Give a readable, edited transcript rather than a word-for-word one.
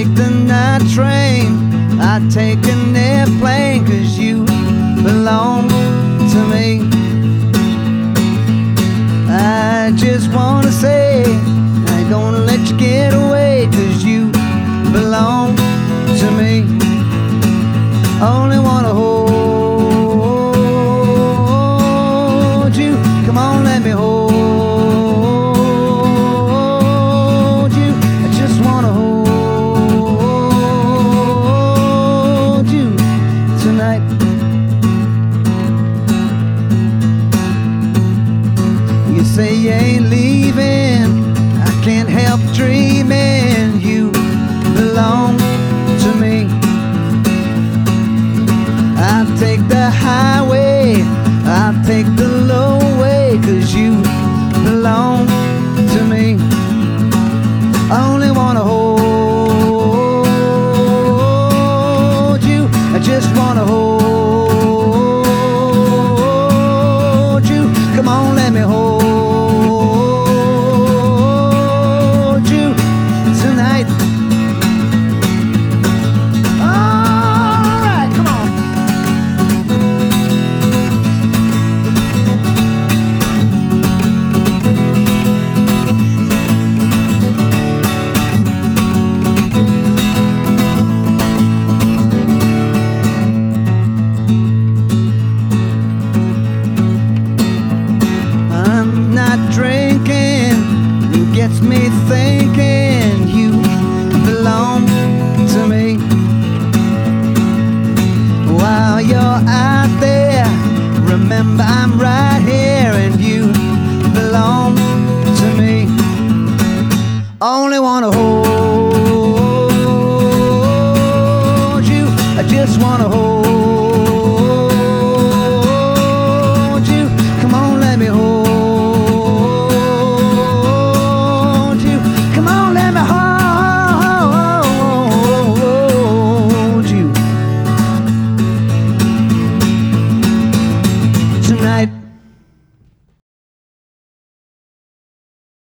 the night train, I'd take an airplane, 'cause you belong to me. I just wanna say I ain't gonna let you get away, 'cause you belong to me. Only wanna hold you. Come on, let me hold you. I just wanna hold you tonight. You say you ain't leaving, I can't help dreaming. You belong to me. I'll take the highway, I'll take the low way, 'cause you belong to me. Only wanna hold you. I just wanna hold you. Come on, let me hold you tonight. Drinking gets me thinking you belong to me. While you're out there, remember I'm right here, and you belong to me. Only wanna hold you. I just wanna